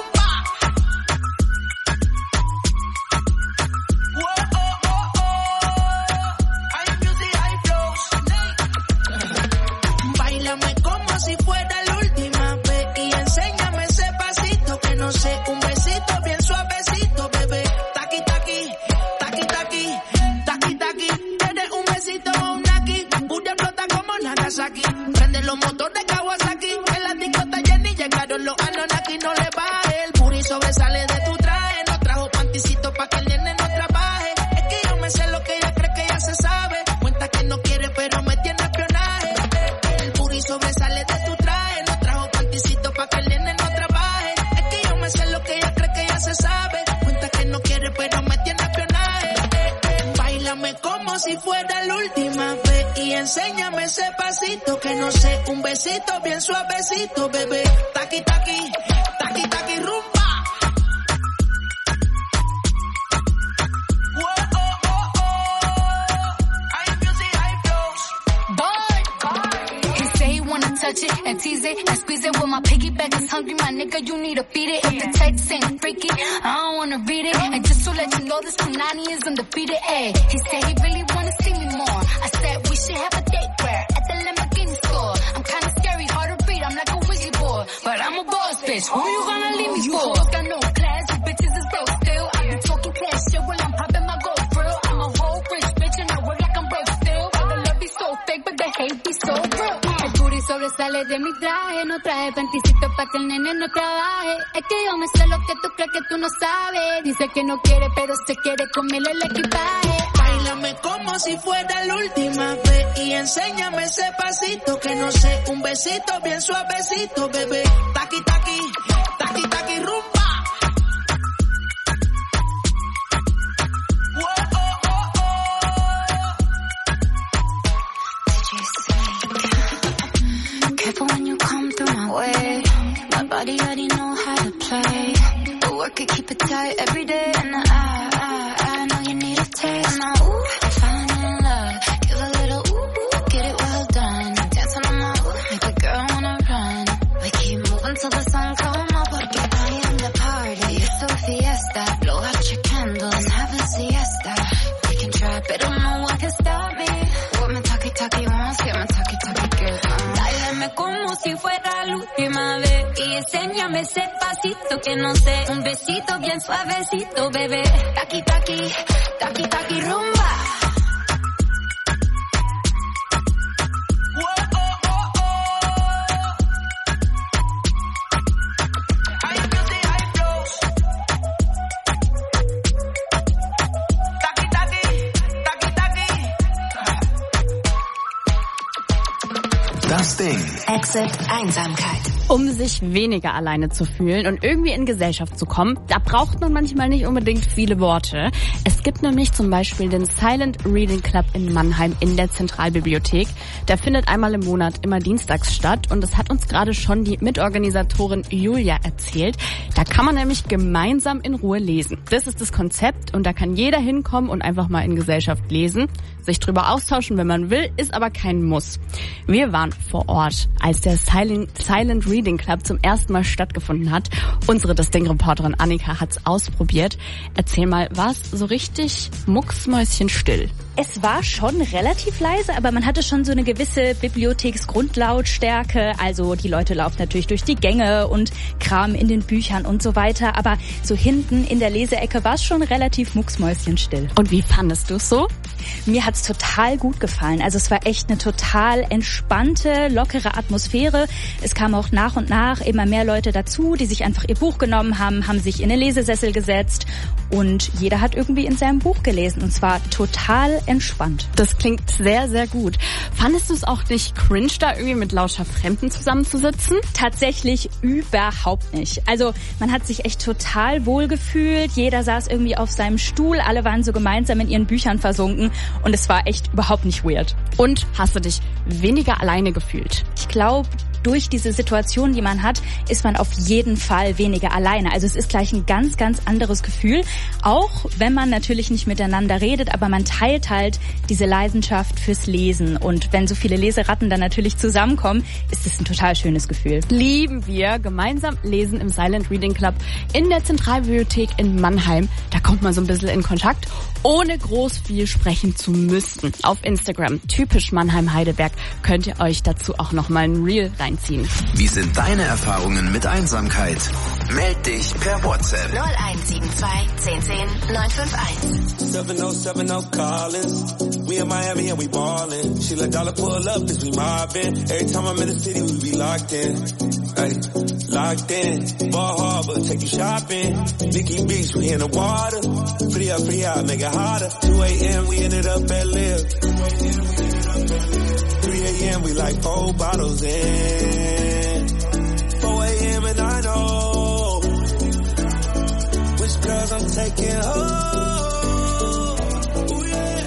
Bailame como si fuera la última vez y enséñame ese pasito que no sé, un besito bien suavecito, bebé. Taki taki, taki taki, taki taki. Tienes un besito o un naki, una explota como Nagasaki. Prende los motores Kawasaki, en la discota Jenny llegaron los Anunnaki. No le baje, el booty sobresale de tu traje. No trajo panticito pa' que el nene no trabaje. Es que yo me sé lo que ella cree que ella se sabe. Cuenta que no quiere pero me tiene espionaje. El booty sobresale de tu traje. No trajo panticito pa' que el nene no trabaje. Es que yo me sé lo que ella cree que ella se sabe. Cuenta que no quiere pero me tiene espionaje. Báilame como si fuera la última vez y enséñame ese pasito que no sé, un besito bien suavecito, bebé. Taki taki, taki taki rumba. He say he wanna touch it and tease it and squeeze it. Well, my piggyback is hungry, my nigga, you need to feed it. If the text ain't freaky, I don't wanna read it. And just to let you know, this Punani is undefeated. Ay, he said he really wanna see me more. I said we should have a date where at the Lamborghini store. I'm kinda scary, hard to read, I'm like a Ouija board, but I'm a boss bitch. Who you gonna leave me for? You got no class, you bitches is broke still. I be talking cash shit while I'm popping my gold grill. I'm a whole rich bitch and I work like I'm broke still. But the love be so fake, but the hate be so real. El booty sobresale de mi traje, no traje panticito pa' que el nene no trabaje. Es que yo me sé lo que tú crees que tú no sabes. Dice que no quiere, pero se quiere comerle el equipaje. Báilame como si fuera la última vez y enséñame ese pasito que no sé, un besito bien suavecito, bebé. Taki taki, taki taki rumba. Careful when you come through my way. My body already know how to play. But work it, keep it tight every day. And I know you need a taste. Now, ooh, falling in love. Give a little ooh, get it well done. Dancing on my ooh, make a girl wanna run. We keep moving till the sun come up. Porque I am the party. It's a fiesta. Blow out your candle and have a siesta. We can try, but no one can stop me. What my talkie wants, get my talkie good. Báilame como si fuera la última vez y enséñame ese pasito que no sé, un besito bien suavecito, bebé. Taki taki, taki taki rumba. Das Ding. Exit Einsamkeit. Um sich weniger alleine zu fühlen und irgendwie in Gesellschaft zu kommen, da braucht man manchmal nicht unbedingt viele Worte. Es gibt nämlich zum Beispiel den Silent Reading Club in Mannheim in der Zentralbibliothek. Der findet einmal im Monat immer dienstags statt und das hat uns gerade schon die Mitorganisatorin Julia erzählt. Da kann man nämlich gemeinsam in Ruhe lesen. Das ist das Konzept und da kann jeder hinkommen und einfach mal in Gesellschaft lesen, sich drüber austauschen, wenn man will, ist aber kein Muss. Wir waren vor Ort, als der Silent Reading Reading Club zum ersten Mal stattgefunden hat. Unsere Disting-Reporterin Annika hat's ausprobiert. Erzähl mal, war's so richtig mucksmäuschenstill? Es war schon relativ leise, aber man hatte schon so eine gewisse Bibliotheksgrundlautstärke. Also die Leute laufen natürlich durch die Gänge und kramen in den Büchern und so weiter. Aber so hinten in der Leseecke war es schon relativ mucksmäuschenstill. Und wie fandest du es so? Mir hat's total gut gefallen. Also es war echt eine total entspannte, lockere Atmosphäre. Es kamen auch nach und nach immer mehr Leute dazu, die sich einfach ihr Buch genommen haben sich in den Lesesessel gesetzt und jeder hat irgendwie in seinem Buch gelesen und zwar total entspannt. Das klingt sehr, sehr gut. Fandest du es auch nicht cringe, da irgendwie mit lauter Fremden zusammenzusitzen? Tatsächlich überhaupt nicht. Also man hat sich echt total wohl gefühlt. Jeder saß irgendwie auf seinem Stuhl. Alle waren so gemeinsam in ihren Büchern versunken. Und es war echt überhaupt nicht weird. Und hast du dich weniger alleine gefühlt? Ich glaube, durch diese Situation, die man hat, ist man auf jeden Fall weniger alleine. Also es ist gleich ein ganz, ganz anderes Gefühl. Auch wenn man natürlich nicht miteinander redet, aber man teilt halt diese Leidenschaft fürs Lesen. Und wenn so viele Leseratten dann natürlich zusammenkommen, ist es ein total schönes Gefühl. Lieben wir gemeinsam lesen im Silent Reading Club in der Zentralbibliothek in Mannheim. Da kommt man so ein bisschen in Kontakt, ohne groß viel sprechen zu müssen. Auf Instagram, typisch Mannheim Heidelberg, könnt ihr euch dazu auch nochmal ein Reel reinziehen. Wie sind deine Erfahrungen mit Einsamkeit? Meld dich per WhatsApp. 0172 1010 951. 7070 Collins. We in Miami and we ballin'. She let dollar pull up, cause we mobbin'. Every time I'm in the city, we be locked in. Ay, locked in. Ball Harbor, take you shopping. Nikki Beach, we in the water. Pretty up, make it harder. 2 a.m., we ended up at Live. 3 a.m., we like 4 bottles in. 4 a.m. and I know which girls I'm taking home. Ooh, yeah.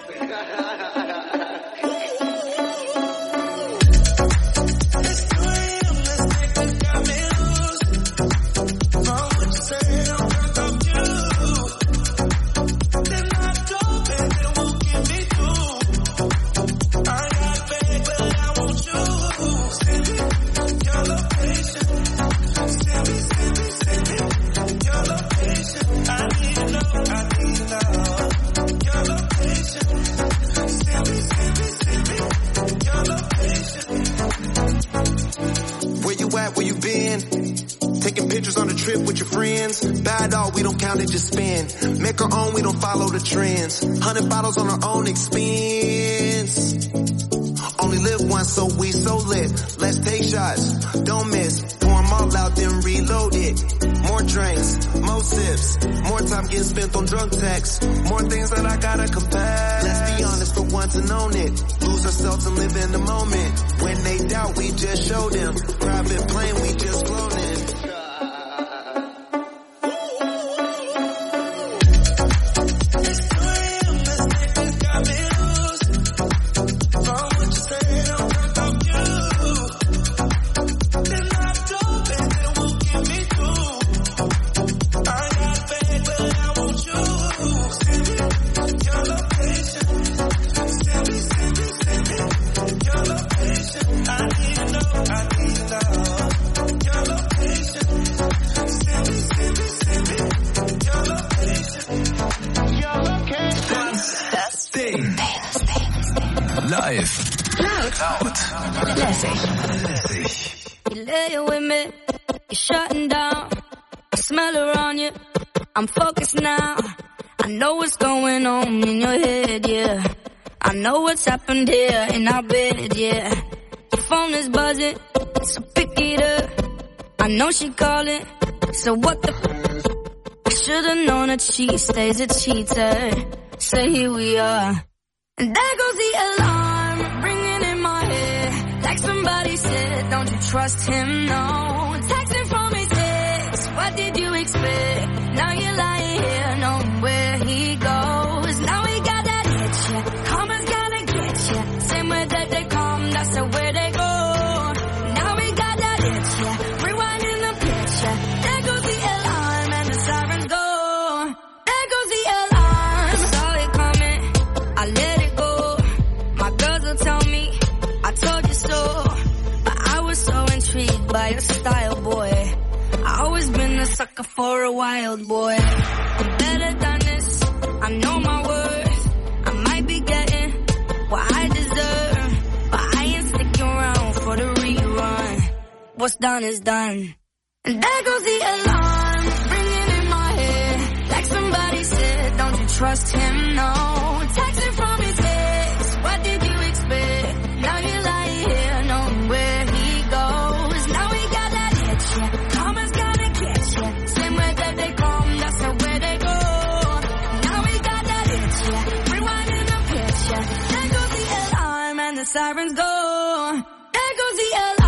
Where you been? Taking pictures on the trip with your friends. Bad dog, we don't count it, just spend. Make our own, we don't follow the trends. 100 bottles on our own expense. Only live once, so we so lit. Let's take shots, don't miss. Pour them all out, then reload it. More drinks, more sips. More time getting spent on drunk texts. More things that I gotta compare. Let's be honest for once and own it. Lose ourselves and live in the moment. When they doubt, we just show them. Private plane, we just flown in. I'm focused now. I know what's going on in your head, yeah. I know what's happened here in our bed, yeah. Your phone is buzzing, so pick it up. I know she calling, so what the I should've known that she stays a cheater. So here we are. And there goes the alarm, ringing in my head. Like somebody said, don't you trust him, no. Texting from his ex, what did you expect? Now you're lying here, knowing where he goes. Now he got that itch, yeah. Karma's gonna get ya. Same way that they come, that's the way they go. Now we got that itch, yeah. Rewinding the picture. There goes the alarm and the sirens go. There goes the alarm. I saw it coming, I let it go. My girls will tell me, I told you so. But I was so intrigued by your style, boy. I always been a sucker for a wild boy. I'm better than this, I know my worth. I might be getting what I deserve, but I ain't sticking around for the rerun. What's done is done. And there goes the alarm, ringing in my head. Like somebody said, don't you trust him? No. Texting from his ex, what did you expect? Now you're lying here, knowing where he goes. Now he got that itch, yeah. Karma's gotta catch ya. Same way that they come, that's not where they go. Now he got that itch, yeah. Rewinding the picture. There goes the alarm and the sirens go. There goes the alarm.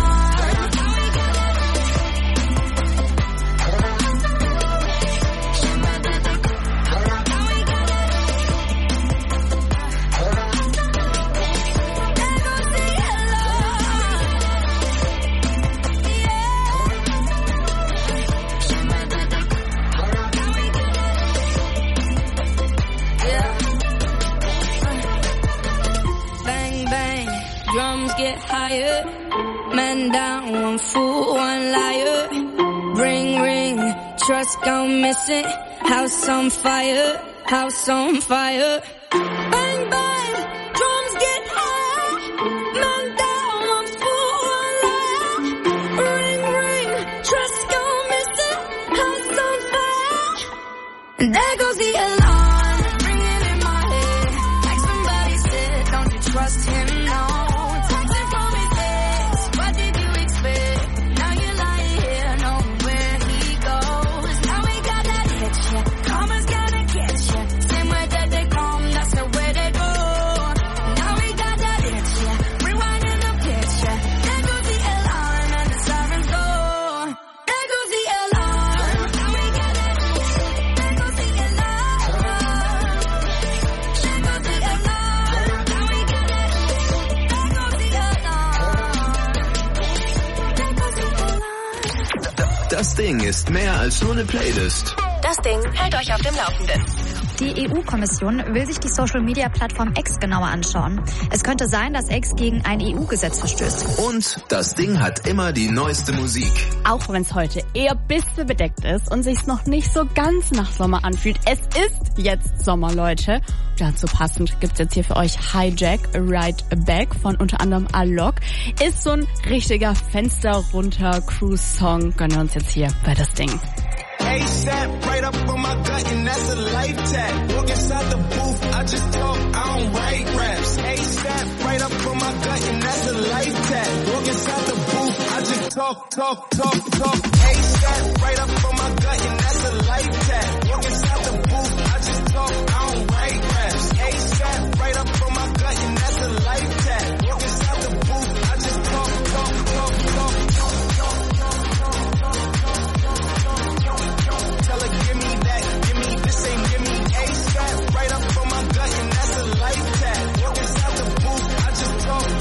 Drums get higher, man down, one fool, one liar. Ring, ring, trust gone missing, house on fire, house on fire. Bang, bang, drums get higher, man down, one fool, one liar. Ring, ring, trust gone missing, house on fire. And there goes the alarm, ringing in my head, like somebody said, don't you trust him? No. Das Ding ist mehr als nur eine Playlist. Das Ding hält euch auf dem Laufenden. Die EU-Kommission will sich die Social-Media-Plattform X genauer anschauen. Es könnte sein, dass X gegen ein EU-Gesetz verstößt. Und das Ding hat immer die neueste Musik. Auch wenn es heute eher bisschen bedeckt ist und sich's noch nicht so ganz nach Sommer anfühlt. Es ist jetzt Sommer, Leute. Dazu passend gibt's jetzt hier für euch Hijack, Right Back von unter anderem Alok. Ist so ein richtiger Fenster-runter-Cruise-Song. Gönnen wir uns jetzt hier bei das Ding. ASAP, right up on my gut, and that's a life tag. Walk inside the booth, I just talk, I don't write raps. ASAP, right up on my gut, and that's a life tag. Walk inside the booth, I just talk. ASAP, right up on my gut, and that's a life tag. Walk inside the booth, I just talk, I don't write raps. ASAP, right up on my gut, and that's a life tag. Walk inside the booth, I just talk. Tell her, give me that, give me this, ain't give me ASAP. Right up on my gut, and that's a life tag. Walk inside the booth, I just talk.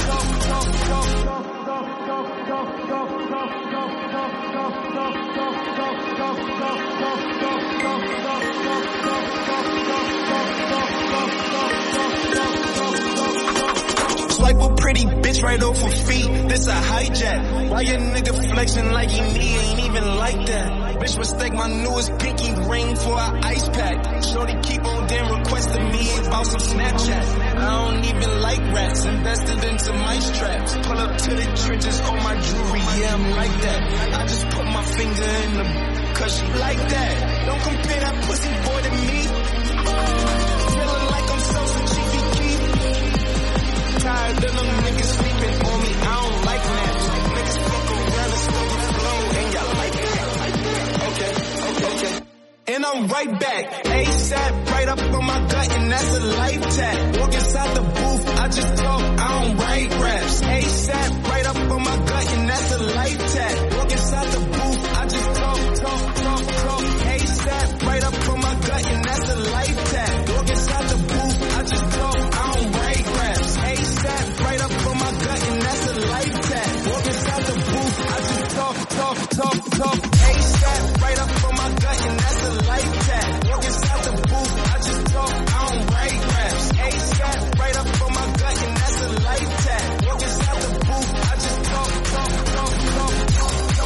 Swipe a pretty bitch right off her feet. This a hijack. Why your nigga flexing like he me? Ain't even like that. Bitch mistake my newest pinky ring for an ice pack. Shorty keep on damn requesting me about some Snapchat. I don't even like rats. Invested in some mice traps. Pull up to the trenches on my jewelry. Yeah, I'm like that. I just put my finger in the cause she like that. Don't compare that pussy boy to me. Feeling like I'm so cheeky key. Tired of them niggas sleeping on me. I don't like naps. Niggas fuck around and still flow. And y'all like it. Okay. And I'm right back. ASAP, right up on my gut, and that's a life tag. Walk inside the booth, I just talk, I don't write raps. ASAP, right up on my gut, and that's a life tag. Walk inside the booth, I just talk. ASAP, right up on my gut, and that's a life tag. Walk inside the booth, I just talk, I don't write raps. ASAP, right up on my gut, and that's a life tag. Walk inside the booth, I just talk. ASAP, right up on my gut, and that's a life tag. Walk inside the booth, I just talk, I don't write raps. ASAP, right up on my gut, and that's a life tag. Walk inside the booth, I just talk.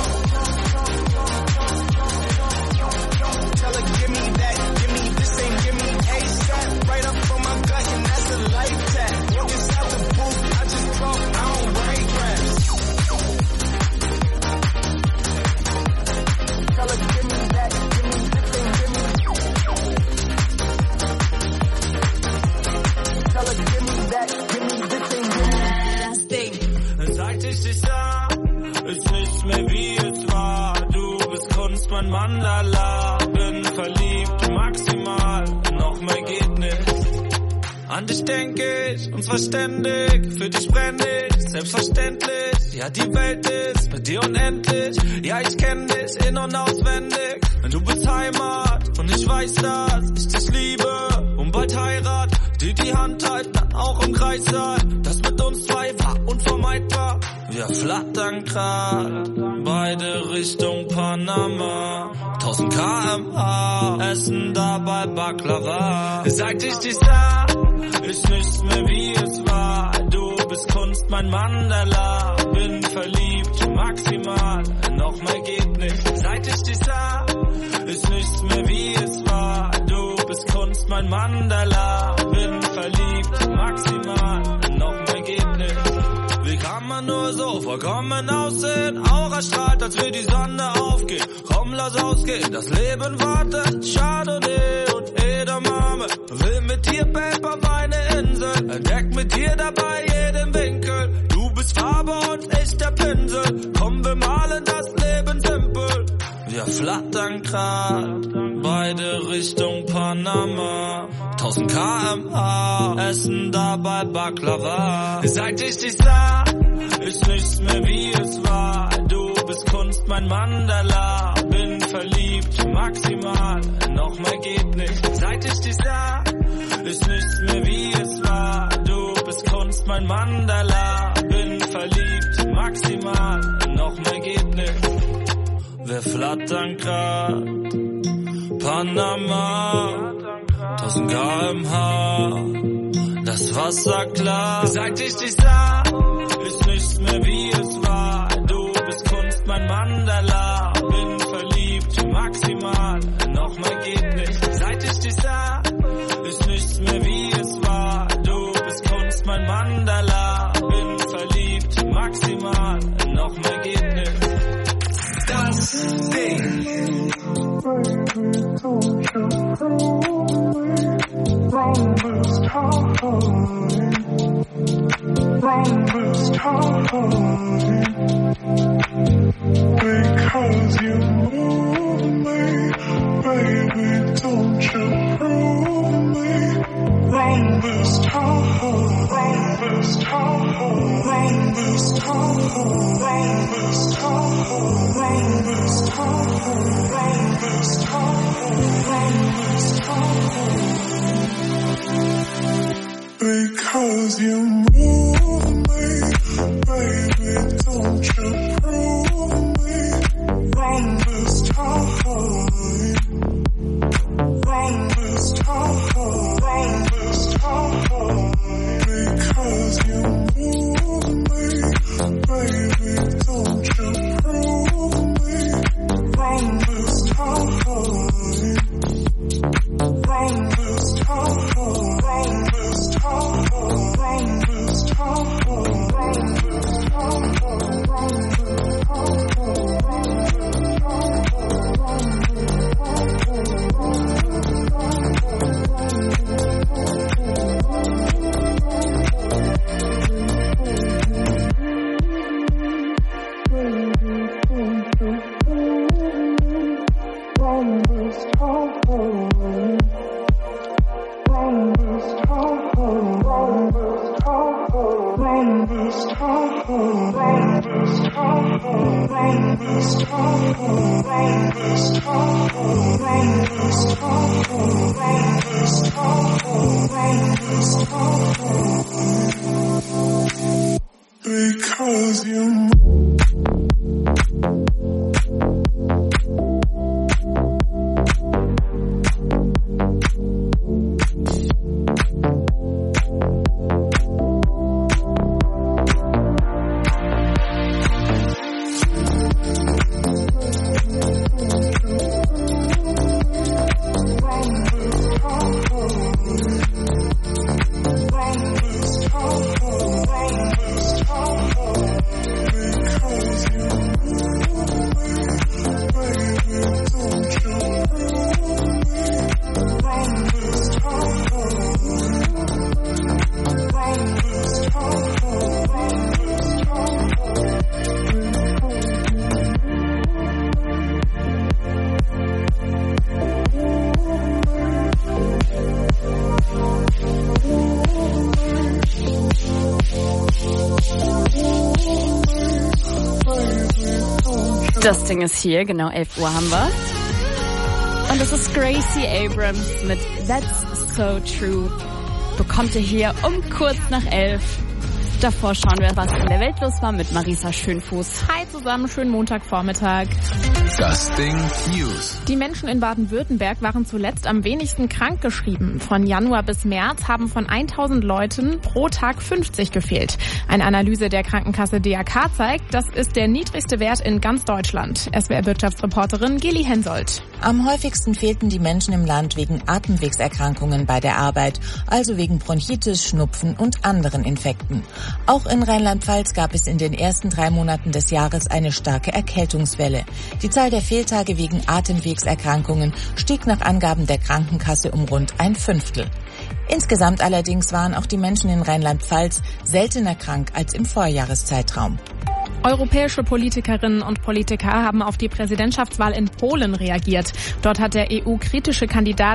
ist nicht mehr wie es war. Du bist Kunst, mein Mandala. Bin verliebt, maximal, noch mehr geht nicht. An dich denk ich, und zwar ständig. Für dich brenn ich, selbstverständlich. Ja, die Welt ist bei dir unendlich. Ja, ich kenn dich in- und auswendig. Du bist Heimat und ich weiß, dass ich dich liebe. Und bald Heirat, die Hand halten, dann auch im Kreis sein. Das mit uns zwei war unvermeidbar. Wir flattern grad, beide Richtung Panama. 1000 km/h, essen dabei Baklava. Seit ich dich sah, ist nichts mehr wie es war. Du bist Kunst, mein Mandala. Bin verliebt, maximal, noch mehr geht nicht. Seit ich dich sah, ist nichts mehr wie es war. Du bist Kunst, mein Mandala. Bin verliebt, maximal, noch mehr geht nicht. Wie kann man nur so vollkommen aussehen? Aura strahlt, als wir die Sonne aufgeht. Komm, lass ausgehen, das Leben wartet. Chardonnay und Edamame. Will mit dir Babe auf eine Insel. Entdeck mit dir dabei jeden Winkel. Du bist Farbe und ich der Pinsel. Komm, wir malen das Leben simpel. Wir flattern grad, beide Richtung Panama. 1000 km/h, essen dabei Baklava. Seit ich dich sah, ist nichts mehr wie es war. Du bist Kunst, mein Mandala. Bin verliebt, maximal, noch mehr geht nicht. Seit ich dich sah, ist nichts mehr wie es war. Du bist Kunst, mein Mandala. Bin verliebt, maximal, noch mehr geht nicht. Wir flattern grad, Panama, 1000 km/h, das Wasser klar. Seit ich dich sah, ist nichts mehr wie es war. Du bist Kunst, mein Mandala. Bin verliebt, maximal, noch mehr geht nicht. Seit ich dich sah, ist nichts mehr wie es war. Du bist Kunst, mein Mandala. Bin verliebt, maximal, noch mehr geht nicht. Das Ding. Because you move me, baby, don't you prove me wrong this time, wrong this time, wrong this time, wrong this time, wrong this time, wrong this time, wrong this time. Because you move me, baby, don't you prove me wrong this time, wrong this time, wrong this time. Because you move me, baby, don't you prove me wrong this time, wrong this time, wrong this time, wrong this time, wrong Because you Das Ding ist hier, genau 11 Uhr haben wir. Und das ist Gracie Abrams mit That's So True. Bekommt ihr hier um kurz nach 11. Davor schauen wir, was in der Welt los war mit Marisa Schönfuß. Hi zusammen, schönen Montagvormittag. Das Ding News. Die Menschen in Baden-Württemberg waren zuletzt am wenigsten krankgeschrieben. Von Januar bis März haben von 1000 Leuten pro Tag 50 gefehlt. Eine Analyse der Krankenkasse DAK zeigt, das ist der niedrigste Wert in ganz Deutschland. SWR-Wirtschaftsreporterin Geli Hensoldt. Am häufigsten fehlten die Menschen im Land wegen Atemwegserkrankungen bei der Arbeit, also wegen Bronchitis, Schnupfen und anderen Infekten. Auch in Rheinland-Pfalz gab es in den ersten 3 Monaten des Jahres eine starke Erkältungswelle. Die Zahl der Fehltage wegen Atemwegserkrankungen stieg nach Angaben der Krankenkasse um rund 1/5. Insgesamt allerdings waren auch die Menschen in Rheinland-Pfalz seltener krank als im Vorjahreszeitraum. Europäische Politikerinnen und Politiker haben auf die Präsidentschaftswahl in Polen reagiert. Dort hat der EU-kritische Kandidat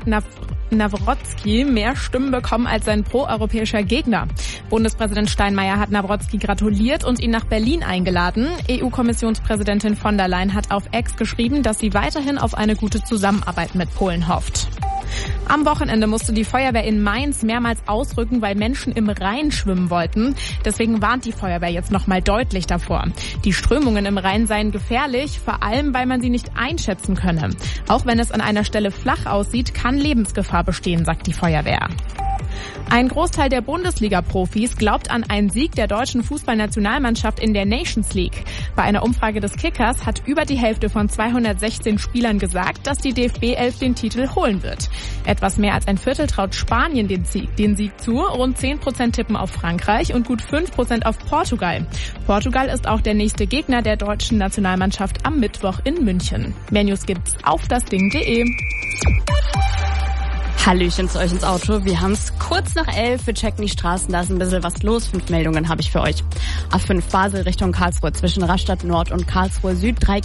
Nawrocki mehr Stimmen bekommen als sein proeuropäischer Gegner. Bundespräsident Steinmeier hat Nawrocki gratuliert und ihn nach Berlin eingeladen. EU-Kommissionspräsidentin von der Leyen hat auf X geschrieben, dass sie weiterhin auf eine gute Zusammenarbeit mit Polen hofft. Am Wochenende musste die Feuerwehr in Mainz mehrmals ausrücken, weil Menschen im Rhein schwimmen wollten. Deswegen warnt die Feuerwehr jetzt nochmal deutlich davor. Die Strömungen im Rhein seien gefährlich, vor allem weil man sie nicht einschätzen könne. Auch wenn es an einer Stelle flach aussieht, kann Lebensgefahr bestehen, sagt die Feuerwehr. Ein Großteil der Bundesliga-Profis glaubt an einen Sieg der deutschen Fußballnationalmannschaft in der Nations League. Bei einer Umfrage des Kickers hat über die Hälfte von 216 Spielern gesagt, dass die DFB 11 den Titel holen wird. Etwas mehr als ein Viertel traut Spanien den Sieg zu, rund 10% tippen auf Frankreich und gut 5% auf Portugal. Portugal ist auch der nächste Gegner der deutschen Nationalmannschaft am Mittwoch in München. Mehr News gibt's auf dasding.de. Hallöchen zu euch ins Auto. Wir haben es kurz nach 11. Wir checken die Straßen. Da ist ein bisschen was los. 5 Meldungen habe ich für euch. A5 Basel Richtung Karlsruhe zwischen Rastatt Nord und Karlsruhe Süd. 3